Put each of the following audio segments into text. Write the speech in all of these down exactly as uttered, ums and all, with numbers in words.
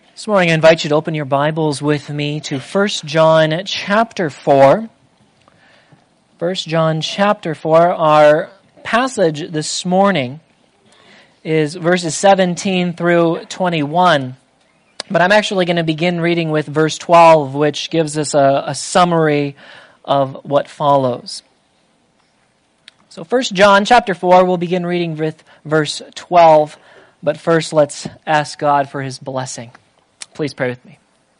This morning I invite you to open your Bibles with me to First John chapter four. First John chapter four, our passage this morning is verses seventeen through twenty-one. But I'm actually going to begin reading with verse twelve, which gives us a, a summary of what follows. So First John chapter four, we'll begin reading with verse twelve. But first, let's ask God for His blessing. Please pray with me.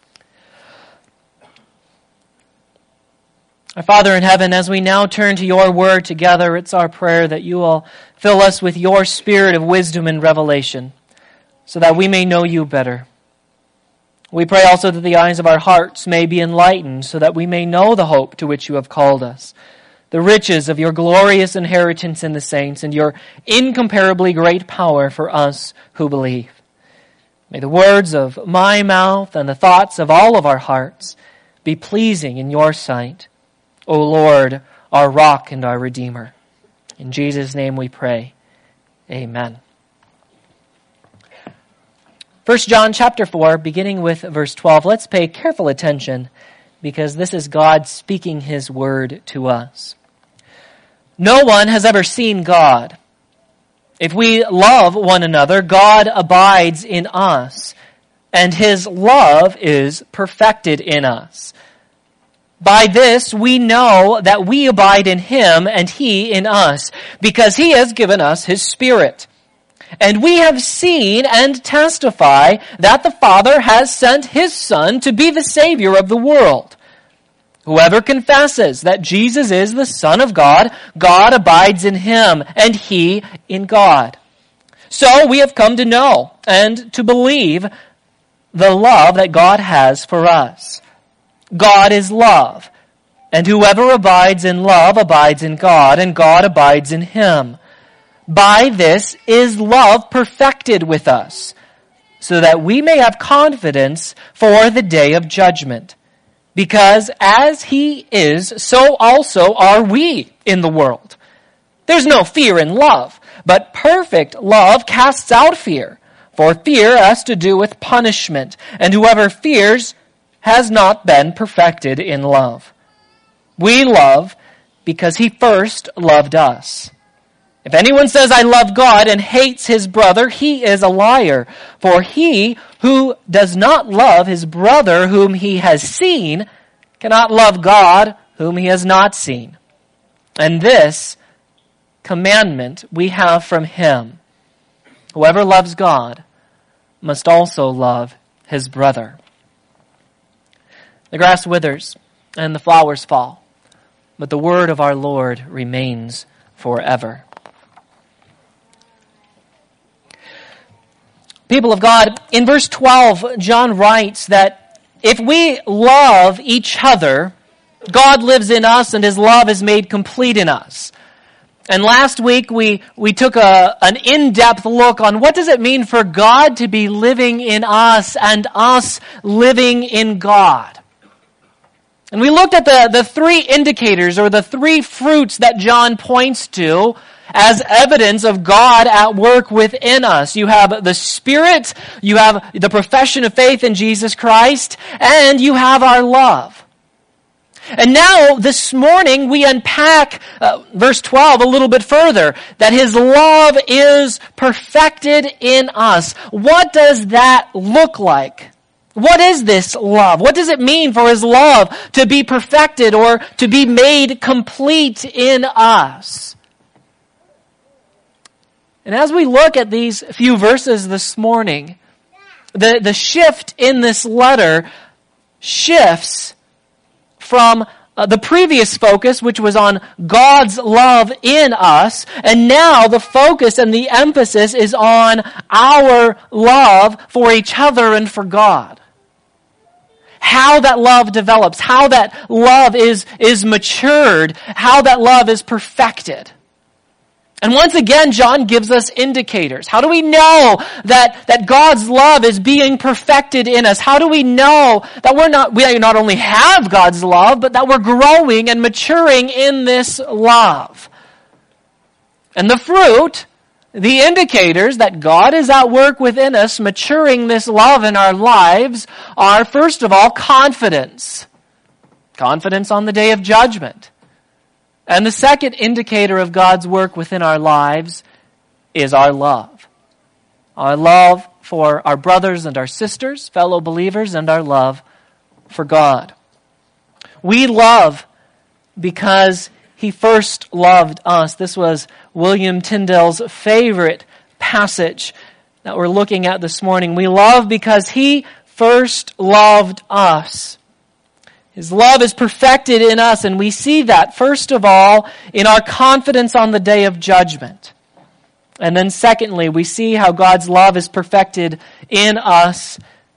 Our Father in heaven, as we now turn to your word together, it's our prayer that you will fill us with your spirit of wisdom and revelation so that we may know you better. We pray also that the eyes of our hearts may be enlightened so that we may know the hope to which you have called us, the riches of your glorious inheritance in the saints, and your incomparably great power for us who believe. May the words of my mouth and the thoughts of all of our hearts be pleasing in your sight, O Lord, our rock and our Redeemer. In Jesus' name we pray. Amen. First John chapter four, beginning with verse twelve. Let's pay careful attention because this is God speaking His word to us. No one has ever seen God. If we love one another, God abides in us, and His love is perfected in us. By this we know that we abide in Him and He in us, because He has given us His Spirit. And we have seen and testify that the Father has sent His Son to be the Savior of the world. Whoever confesses that Jesus is the Son of God, God abides in him, and he in God. So we have come to know and to believe the love that God has for us. God is love, and whoever abides in love abides in God, and God abides in him. By this is love perfected with us, so that we may have confidence for the day of judgment. Because as He is, so also are we in the world. There's no fear in love, but perfect love casts out fear. For fear has to do with punishment, and whoever fears has not been perfected in love. We love because He first loved us. If anyone says, I love God, and hates his brother, he is a liar. For he who does not love his brother whom he has seen cannot love God whom he has not seen. And this commandment we have from Him: whoever loves God must also love his brother. The grass withers and the flowers fall, but the word of our Lord remains forever. People of God, in verse twelve, John writes that if we love each other, God lives in us and His love is made complete in us. And last week we, we took a, an in-depth look on what does it mean for God to be living in us and us living in God. And we looked at the, the three indicators or the three fruits that John points to as evidence of God at work within us. You have the Spirit, you have the profession of faith in Jesus Christ, and you have our love. And now, this morning, we unpack uh, verse twelve a little bit further, that His love is perfected in us. What does that look like? What is this love? What does it mean for His love to be perfected or to be made complete in us? And as we look at these few verses this morning, the, the shift in this letter shifts from uh, the previous focus, which was on God's love in us, and now the focus and the emphasis is on our love for each other and for God. How that love develops, how that love is, is matured, how that love is perfected. And once again, John gives us indicators. How do we know that, that God's love is being perfected in us? How do we know that we're not, we not only have God's love, but that we're growing and maturing in this love? And the fruit The indicators that God is at work within us, maturing this love in our lives, are first of all confidence. Confidence on the day of judgment. And the second indicator of God's work within our lives is our love. Our love for our brothers and our sisters, fellow believers, and our love for God. We love because He first loved us. This was William Tyndale's favorite passage that we're looking at this morning. We love because He first loved us. His love is perfected in us, and we see that, first of all, in our confidence on the day of judgment. And then secondly, we see how God's love is perfected in us,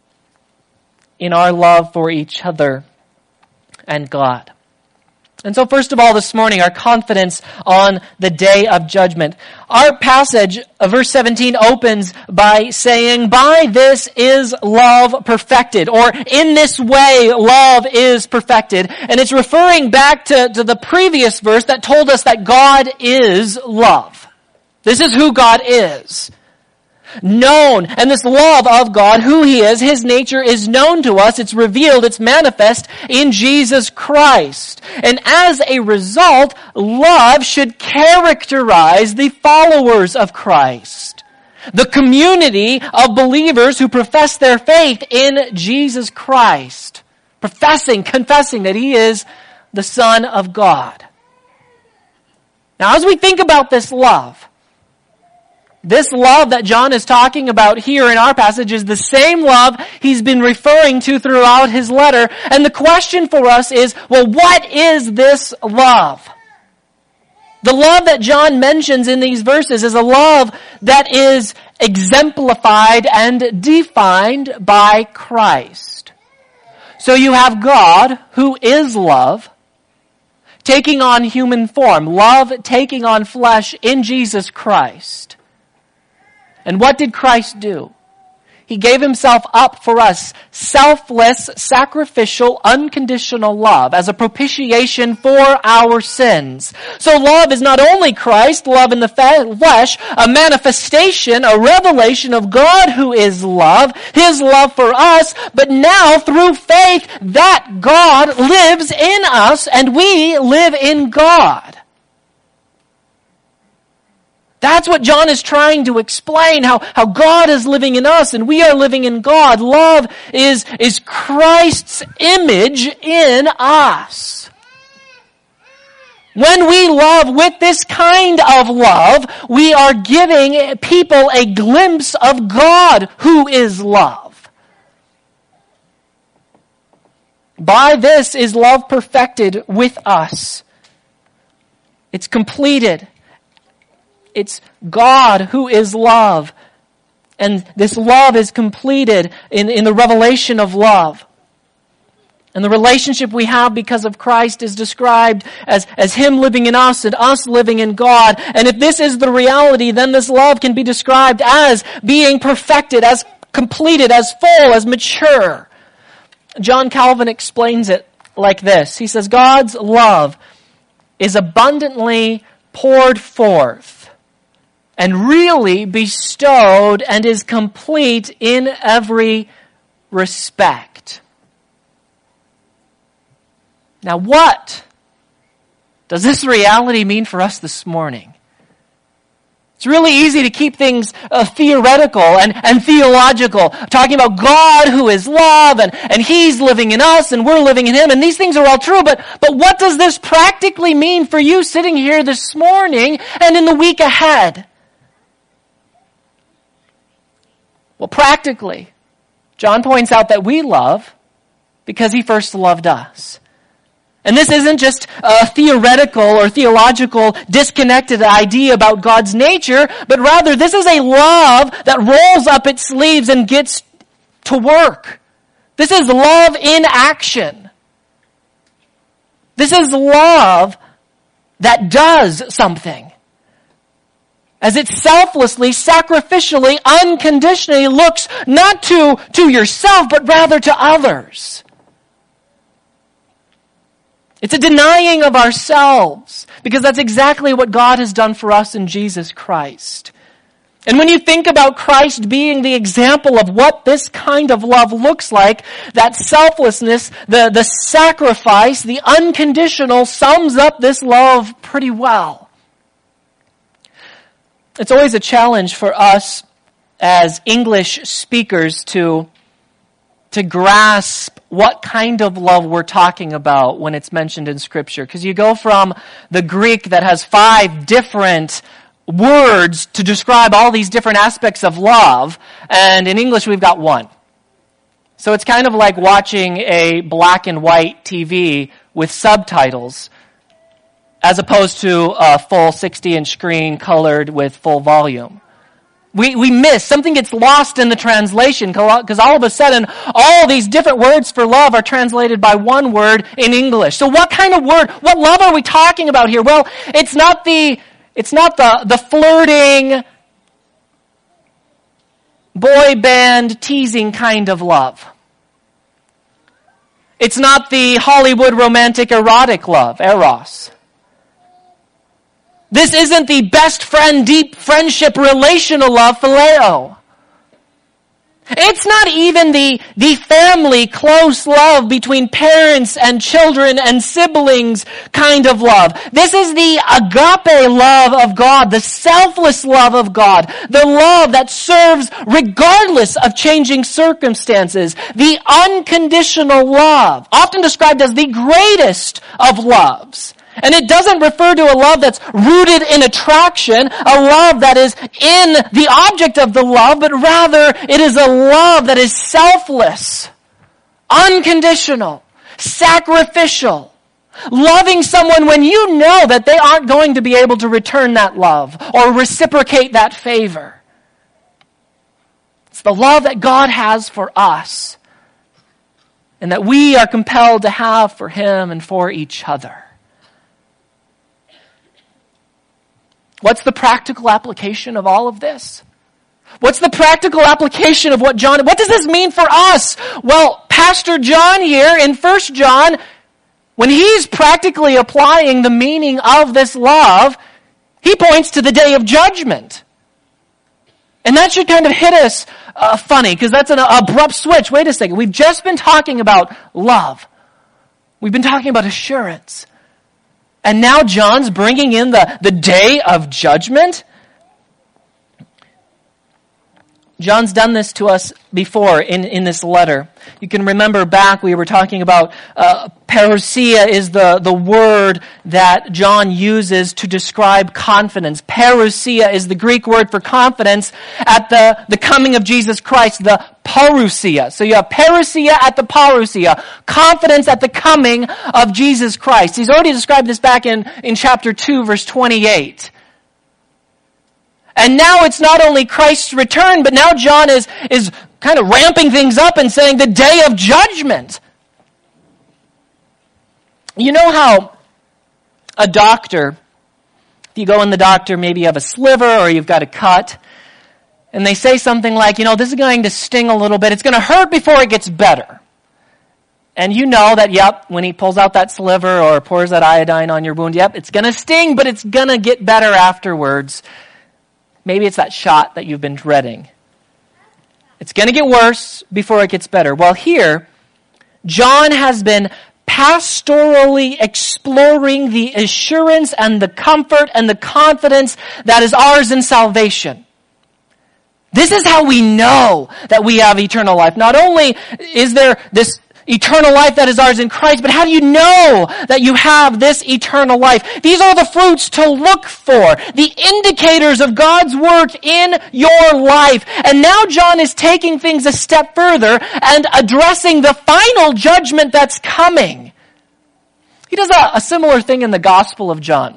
in our love for each other and God. And so first of all this morning, our confidence on the day of judgment. Our passage, verse seventeen, opens by saying, by this is love perfected, or in this way love is perfected. And it's referring back to, to the previous verse that told us that God is love. This is who God is. Known. And this love of God, who He is, His nature is known to us. It's revealed. It's manifest in Jesus Christ. And as a result, love should characterize the followers of Christ. The community of believers who profess their faith in Jesus Christ. Professing, confessing that He is the Son of God. Now as we think about this love, this love that John is talking about here in our passage is the same love he's been referring to throughout his letter. And the question for us is, well, what is this love? The love that John mentions in these verses is a love that is exemplified and defined by Christ. So you have God, who is love, taking on human form, love taking on flesh in Jesus Christ. And what did Christ do? He gave Himself up for us, selfless, sacrificial, unconditional love as a propitiation for our sins. So love is not only Christ, love in the flesh, a manifestation, a revelation of God who is love, His love for us, but now through faith that God lives in us and we live in God. That's what John is trying to explain, how, how God is living in us and we are living in God. Love is, is Christ's image in us. When we love with this kind of love, we are giving people a glimpse of God who is love. By this is love perfected with us. It's completed. It's God who is love. And this love is completed in, in the revelation of love. And the relationship we have because of Christ is described as, as Him living in us and us living in God. And if this is the reality, then this love can be described as being perfected, as completed, as full, as mature. John Calvin explains it like this. He says, God's love is abundantly poured forth and really bestowed and is complete in every respect. Now what does this reality mean for us this morning? It's really easy to keep things uh, theoretical and, and theological, talking about God who is love and, and He's living in us and we're living in Him, and these things are all true, but, but what does this practically mean for you sitting here this morning and in the week ahead? Well, practically, John points out that we love because He first loved us. And this isn't just a theoretical or theological disconnected idea about God's nature, but rather this is a love that rolls up its sleeves and gets to work. This is love in action. This is love that does something. As it selflessly, sacrificially, unconditionally looks not to, to yourself, but rather to others. It's a denying of ourselves, because that's exactly what God has done for us in Jesus Christ. And when you think about Christ being the example of what this kind of love looks like, that selflessness, the, the sacrifice, the unconditional sums up this love pretty well. It's always a challenge for us as English speakers to, to grasp what kind of love we're talking about when it's mentioned in Scripture. Because you go from the Greek that has five different words to describe all these different aspects of love, and in English we've got one. So it's kind of like watching a black and white T V with subtitles as opposed to a full sixty-inch screen colored with full volume. We we miss, something gets lost in the translation because all of a sudden all these different words for love are translated by one word in English. So what kind of word, what love are we talking about here? Well, it's not the It's not the, the flirting, boy band teasing kind of love. It's not the Hollywood romantic erotic love, eros. This isn't the best friend, deep friendship, relational love, phileo. It's not even the, the family, close love between parents and children and siblings kind of love. This is the agape love of God, the selfless love of God, the love that serves regardless of changing circumstances, the unconditional love, often described as the greatest of loves. And it doesn't refer to a love that's rooted in attraction, a love that is in the object of the love, but rather it is a love that is selfless, unconditional, sacrificial, loving someone when you know that they aren't going to be able to return that love or reciprocate that favor. It's the love that God has for us and that we are compelled to have for Him and for each other. What's the practical application of all of this? What's the practical application of what John, what does this mean for us? Well, Pastor John here in First John, when he's practically applying the meaning of this love, he points to the day of judgment. And that should kind of hit us uh, funny, because that's an abrupt switch. Wait a second, we've just been talking about love. We've been talking about assurance. And now John's bringing in the, the day of judgment. John's done this to us before in, in this letter. You can remember back we were talking about uh, parousia is the, the word that John uses to describe confidence. Parousia is the Greek word for confidence at the, the coming of Jesus Christ, the parousia. So you have parousia at the parousia, confidence at the coming of Jesus Christ. He's already described this back in, in chapter two, verse twenty-eight. And now it's not only Christ's return, but now John is, is kind of ramping things up and saying the day of judgment. You know how a doctor, if you go in the doctor, maybe you have a sliver or you've got a cut, and they say something like, you know, this is going to sting a little bit. It's going to hurt before it gets better. And you know that, yep, when he pulls out that sliver or pours that iodine on your wound, yep, it's going to sting, but it's going to get better afterwards. Maybe it's that shot that you've been dreading. It's going to get worse before it gets better. Well, here, John has been pastorally exploring the assurance and the comfort and the confidence that is ours in salvation. This is how we know that we have eternal life. Not only is there this eternal life that is ours in Christ, but how do you know that you have this eternal life? These are the fruits to look for, the indicators of God's work in your life. And now John is taking things a step further and addressing the final judgment that's coming. He does a, a similar thing in the Gospel of John.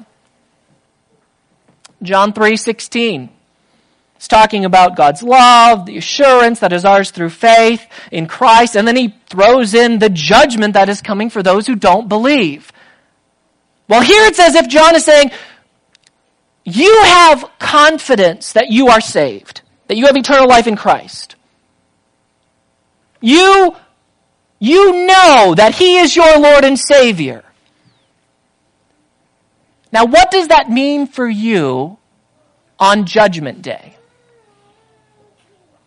John three sixteen. It's talking about God's love, the assurance that is ours through faith in Christ, and then he throws in the judgment that is coming for those who don't believe. Well, here it's as if John is saying, you have confidence that you are saved, that you have eternal life in Christ. You, you know that He is your Lord and Savior. Now, what does that mean for you on Judgment Day?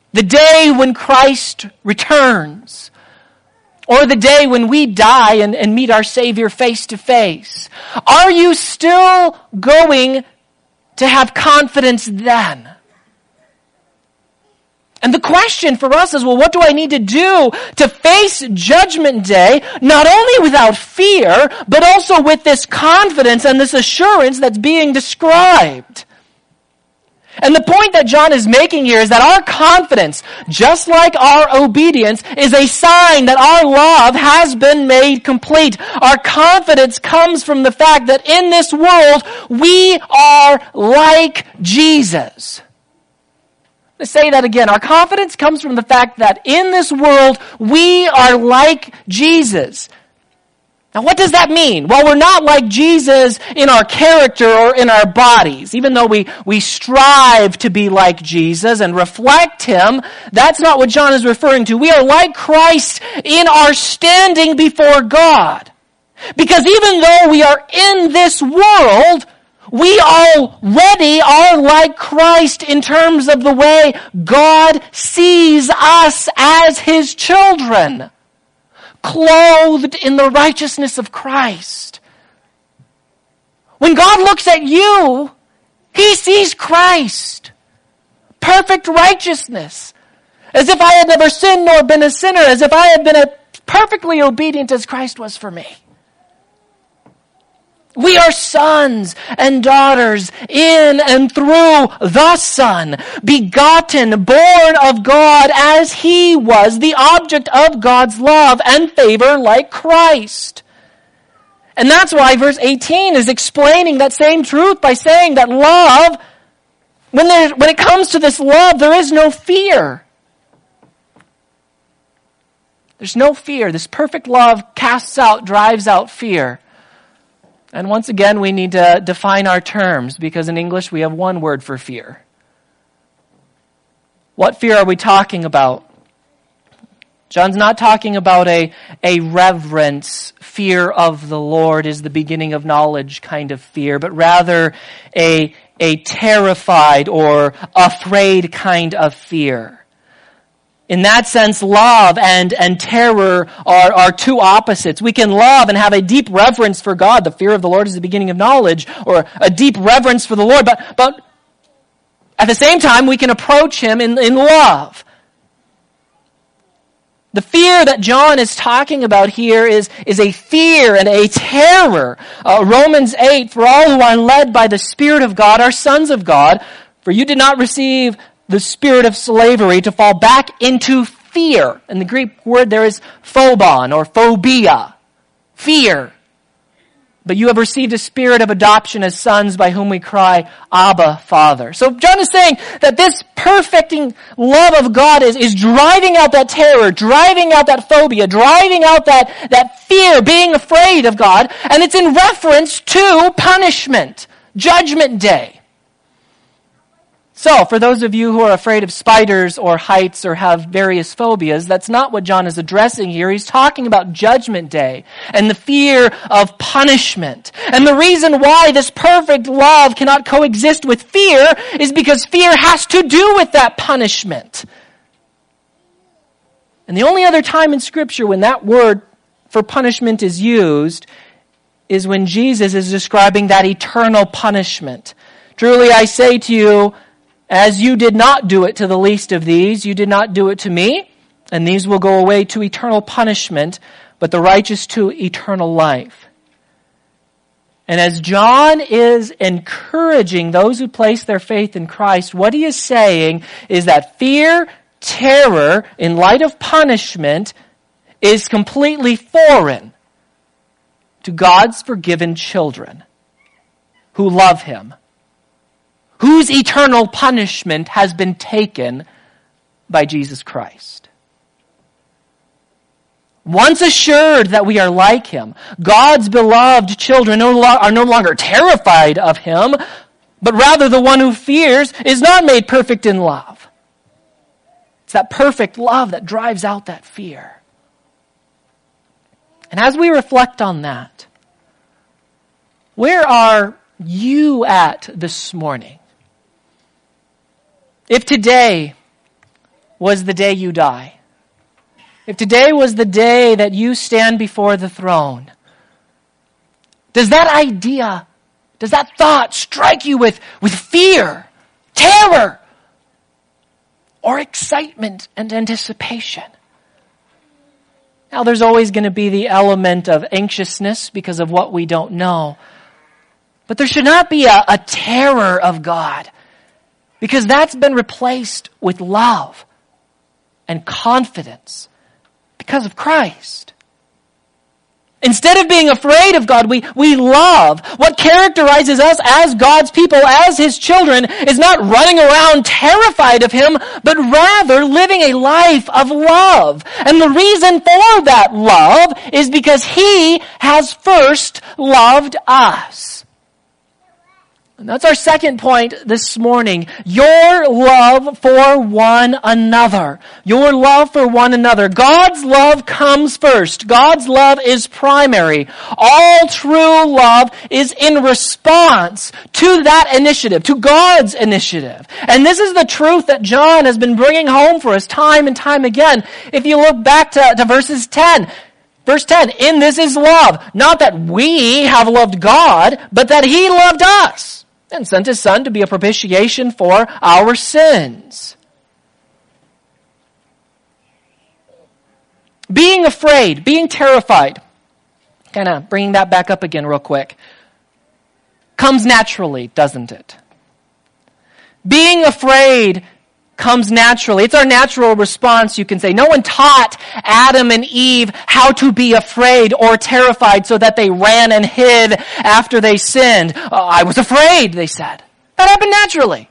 The day when Christ returns. Or the day when we die and, and meet our Savior face to face. Are you still going to have confidence then? And the question for us is, well, what do I need to do to face Judgment Day, not only without fear, but also with this confidence and this assurance that's being described? And the point that John is making here is that our confidence, just like our obedience, is a sign that our love has been made complete. Our confidence comes from the fact that in this world, we are like Jesus. Let's say that again. Our confidence comes from the fact that in this world, we are like Jesus. Now, what does that mean? Well, we're not like Jesus in our character or in our bodies. Even though we, we strive to be like Jesus and reflect Him, that's not what John is referring to. We are like Christ in our standing before God. Because even though we are in this world, we already are like Christ in terms of the way God sees us as His children. Clothed in the righteousness of Christ. When God looks at you, He sees Christ. Perfect righteousness. As if I had never sinned nor been a sinner. As if I had been a perfectly obedient as Christ was for me. We are sons and daughters in and through the Son, begotten, born of God as He was, the object of God's love and favor like Christ. And that's why verse eighteen is explaining that same truth by saying that love, when, there, when it comes to this love, there is no fear. There's no fear. This perfect love casts out, drives out fear. And once again, we need to define our terms, because in English we have one word for fear. What fear are we talking about? John's not talking about a, a reverence, fear of the Lord is the beginning of knowledge kind of fear, but rather a, a terrified or afraid kind of fear. In that sense, love and, and terror are, are two opposites. We can love and have a deep reverence for God. The fear of the Lord is the beginning of knowledge, or a deep reverence for the Lord. But, but at the same time, we can approach Him in, in love. The fear that John is talking about here is, is a fear and a terror. Uh, Romans eight, for all who are led by the Spirit of God are sons of God. For you did not receive the spirit of slavery to fall back into fear. And the Greek word there is phobon or phobia. Fear. But you have received a spirit of adoption as sons by whom we cry, Abba, Father. So John is saying that this perfecting love of God is, is driving out that terror, driving out that phobia, driving out that, that fear, being afraid of God. And it's in reference to punishment, Judgment Day. So, for those of you who are afraid of spiders or heights or have various phobias, that's not what John is addressing here. He's talking about Judgment Day and the fear of punishment. And the reason why this perfect love cannot coexist with fear is because fear has to do with that punishment. And the only other time in Scripture when that word for punishment is used is when Jesus is describing that eternal punishment. Truly I say to you, as you did not do it to the least of these, you did not do it to me, and these will go away to eternal punishment, but the righteous to eternal life. And as John is encouraging those who place their faith in Christ, what he is saying is that fear, terror, in light of punishment, is completely foreign to God's forgiven children who love Him, whose eternal punishment has been taken by Jesus Christ. Once assured that we are like Him, God's beloved children are no longer terrified of Him, but rather the one who fears is not made perfect in love. It's that perfect love that drives out that fear. And as we reflect on that, where are you at this morning? If today was the day you die, if today was the day that you stand before the throne, does that idea, does that thought strike you with, with fear, terror, or excitement and anticipation? Now, there's always going to be the element of anxiousness because of what we don't know. But there should not be a, a terror of God, because that's been replaced with love and confidence because of Christ. Instead of being afraid of God, we, we love. What characterizes us as God's people, as His children, is not running around terrified of Him, but rather living a life of love. And the reason for that love is because He has first loved us. And that's our second point this morning. Your love for one another. Your love for one another. God's love comes first. God's love is primary. All true love is in response to that initiative, to God's initiative. And this is the truth that John has been bringing home for us time and time again. If you look back to, to verses ten, Verse ten, in this is love. Not that we have loved God, but that He loved us and sent His Son to be a propitiation for our sins. Being afraid, being terrified, kind of bringing that back up again real quick, comes naturally, doesn't it? Being afraid comes naturally. It's our natural response, you can say. No one taught Adam and Eve how to be afraid or terrified so that they ran and hid after they sinned. Uh, I was afraid, they said. That happened naturally.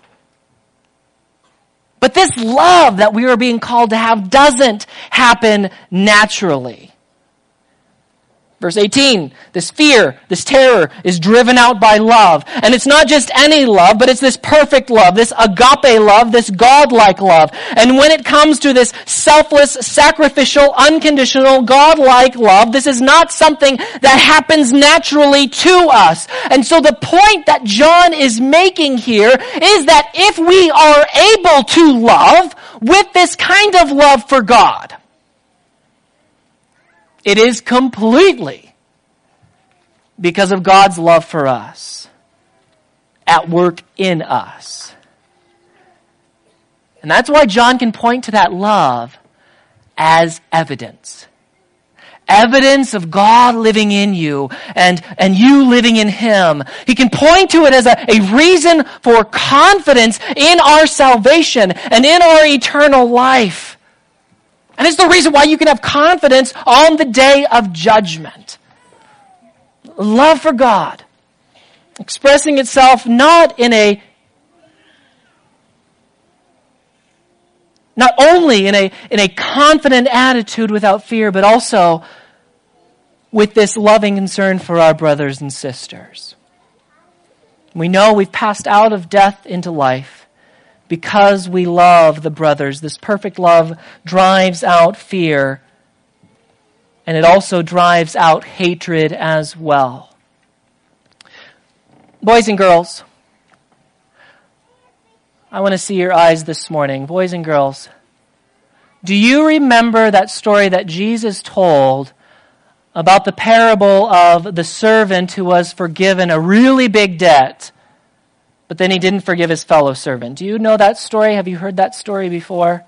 But this love that we are being called to have doesn't happen naturally. Verse eighteen, this fear, this terror is driven out by love. And it's not just any love, but it's this perfect love, this agape love, this godlike love. And when it comes to this selfless, sacrificial, unconditional, godlike love, this is not something that happens naturally to us. And so the point that John is making here is that if we are able to love with this kind of love for God, it is completely because of God's love for us at work in us. And that's why John can point to that love as evidence. Evidence of God living in you and, and you living in Him. He can point to it as a, a reason for confidence in our salvation and in our eternal life. And it's the reason why you can have confidence on the day of judgment. Love for God, expressing itself not in a, not only in a, in a confident attitude without fear, but also with this loving concern for our brothers and sisters. We know we've passed out of death into life. Because we love the brothers, this perfect love drives out fear, and it also drives out hatred as well. Boys and girls, I want to see your eyes this morning. Boys and girls, do you remember that story that Jesus told about the parable of the servant who was forgiven a really big debt, but then he didn't forgive his fellow servant? Do you know that story? Have you heard that story before?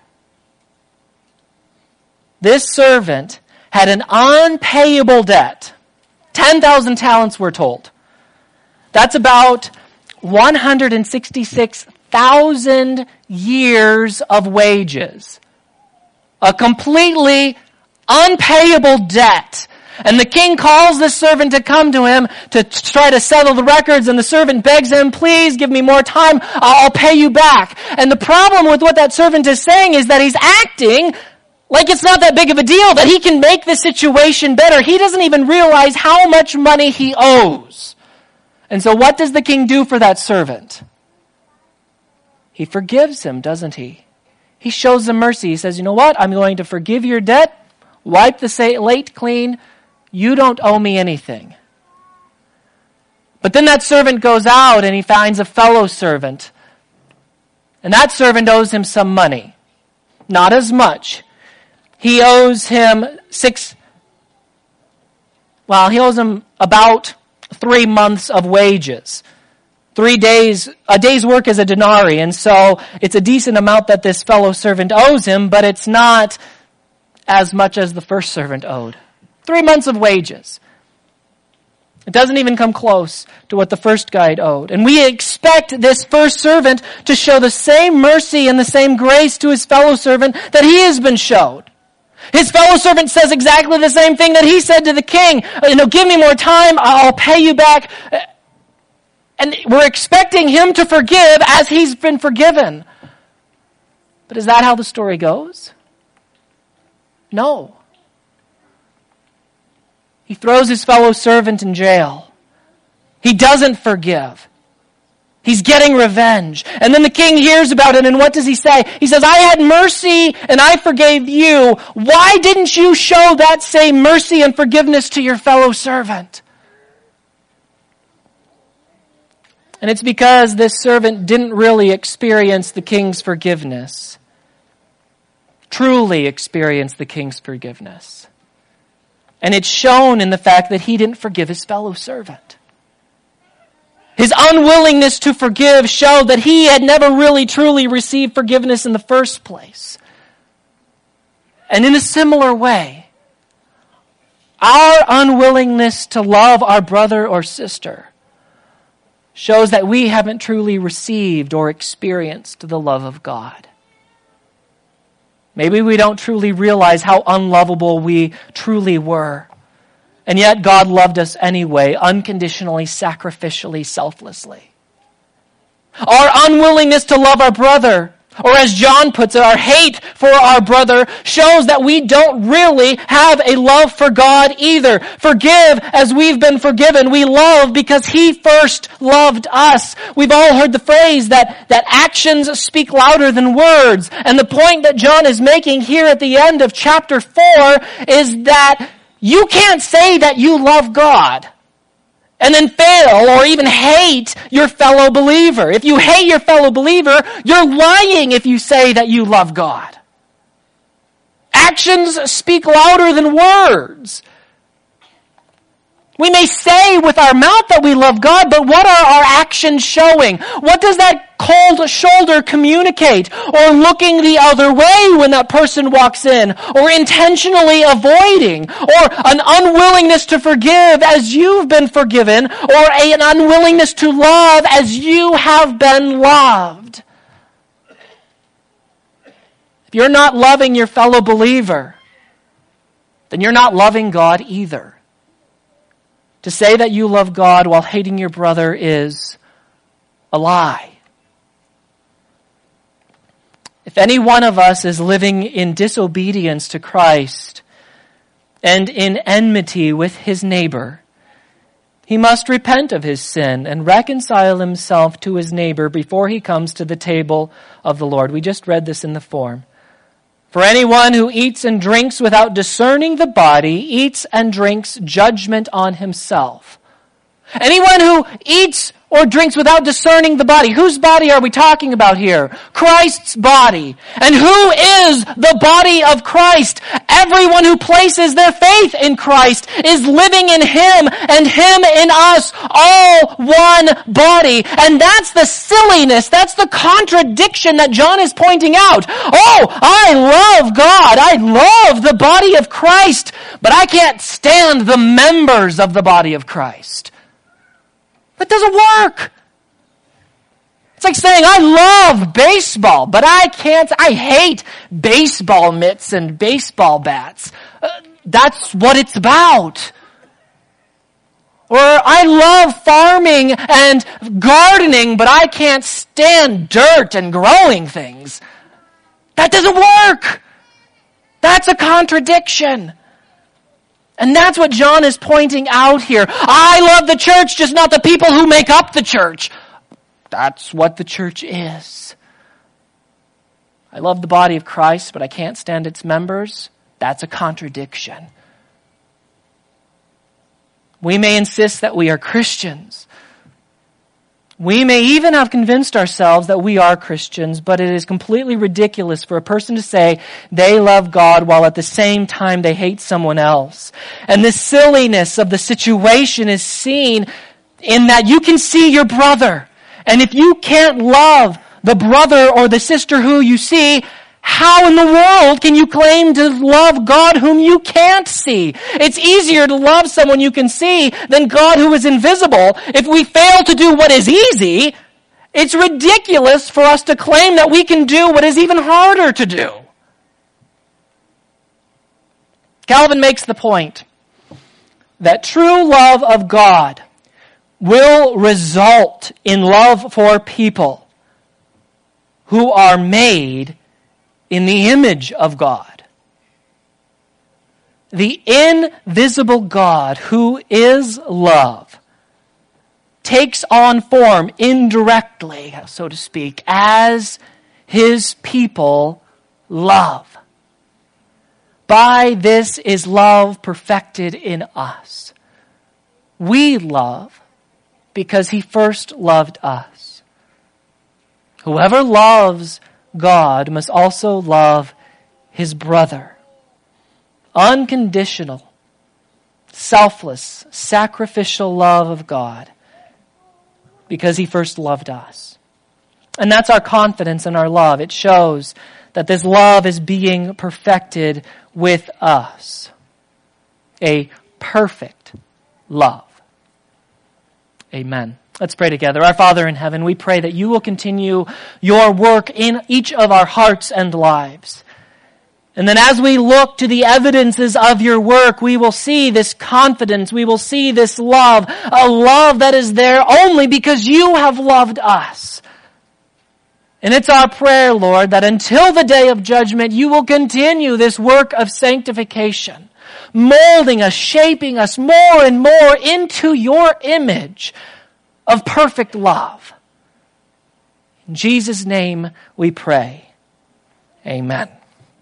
This servant had an unpayable debt. ten thousand talents, we're told. That's about one hundred sixty-six thousand years of wages. A completely unpayable debt. And the king calls this servant to come to him to try to settle the records, and the servant begs him, please give me more time, I'll pay you back. And the problem with what that servant is saying is that he's acting like it's not that big of a deal, that he can make the situation better. He doesn't even realize how much money he owes. And so what does the king do for that servant? He forgives him, doesn't he? He shows him mercy. He says, you know what? I'm going to forgive your debt, wipe the slate clean. You don't owe me anything. But then that servant goes out and he finds a fellow servant. And that servant owes him some money. not as much. He owes him six, well, he owes him about three months of wages. Three days, a day's work is a denarii, and so it's a decent amount that this fellow servant owes him, but it's not as much as the first servant owed. Three months of wages. It doesn't even come close to what the first guy owed. And we expect this first servant to show the same mercy and the same grace to his fellow servant that he has been showed. His fellow servant says exactly the same thing that he said to the king. You know, give me more time, I'll pay you back. And we're expecting him to forgive as he's been forgiven. But is that how the story goes? No. He throws his fellow servant in jail. He doesn't forgive. He's getting revenge. And then the king hears about it, and what does he say? He says, I had mercy and I forgave you. Why didn't you show that same mercy and forgiveness to your fellow servant? And it's because this servant didn't really experience the king's forgiveness. Truly experience the king's forgiveness. And it's shown in the fact that he didn't forgive his fellow servant. His unwillingness to forgive showed that he had never really truly received forgiveness in the first place. And in a similar way, our unwillingness to love our brother or sister shows that we haven't truly received or experienced the love of God. Maybe we don't truly realize how unlovable we truly were. And yet God loved us anyway, unconditionally, sacrificially, selflessly. Our unwillingness to love our brother, or as John puts it, our hate for our brother, shows that we don't really have a love for God either. Forgive as we've been forgiven. We love because He first loved us. We've all heard the phrase that, that actions speak louder than words. And the point that John is making here at the end of chapter four is that you can't say that you love God and then fail or even hate your fellow believer. If you hate your fellow believer, you're lying if you say that you love God. Actions speak louder than words. We may say with our mouth that we love God, but what are our actions showing? What does that cold shoulder communicate? Or looking the other way when that person walks in? Or intentionally avoiding? Or an unwillingness to forgive as you've been forgiven? Or a, an unwillingness to love as you have been loved? If you're not loving your fellow believer, then you're not loving God either. To say that you love God while hating your brother is a lie. If any one of us is living in disobedience to Christ and in enmity with his neighbor, he must repent of his sin and reconcile himself to his neighbor before he comes to the table of the Lord. We just read this in the form. For anyone who eats and drinks without discerning the body eats and drinks judgment on himself. Anyone who eats or drinks without discerning the body. Whose body are we talking about here? Christ's body. And who is the body of Christ? Everyone who places their faith in Christ is living in Him and Him in us, all one body. And that's the silliness, that's the contradiction that John is pointing out. Oh, I love God, I love the body of Christ, but I can't stand the members of the body of Christ. That doesn't work. It's like saying, I love baseball, but I can't, I hate baseball mitts and baseball bats. Uh, that's what it's about. Or I love farming and gardening, but I can't stand dirt and growing things. That doesn't work. That's a contradiction. And that's what John is pointing out here. I love the church, just not the people who make up the church. That's what the church is. I love the body of Christ, but I can't stand its members. That's a contradiction. We may insist that we are Christians. We may even have convinced ourselves that we are Christians, but it is completely ridiculous for a person to say they love God while at the same time they hate someone else. And the silliness of the situation is seen in that you can see your brother. And if you can't love the brother or the sister who you see, how in the world can you claim to love God whom you can't see? It's easier to love someone you can see than God who is invisible. If we fail to do what is easy, it's ridiculous for us to claim that we can do what is even harder to do. Calvin makes the point that true love of God will result in love for people who are made in the image of God. The invisible God, who is love, takes on form indirectly, so to speak, as his people love. By this is love perfected in us. We love because he first loved us. Whoever loves God must also love his brother. Unconditional, selfless, sacrificial love of God because he first loved us. And that's our confidence in our love. It shows that this love is being perfected with us. A perfect love. Amen. Let's pray together. Our Father in heaven, we pray that you will continue your work in each of our hearts and lives. And then as we look to the evidences of your work, we will see this confidence, we will see this love, a love that is there only because you have loved us. And it's our prayer, Lord, that until the day of judgment, you will continue this work of sanctification, molding us, shaping us more and more into your image of perfect love. In Jesus' name we pray. Amen.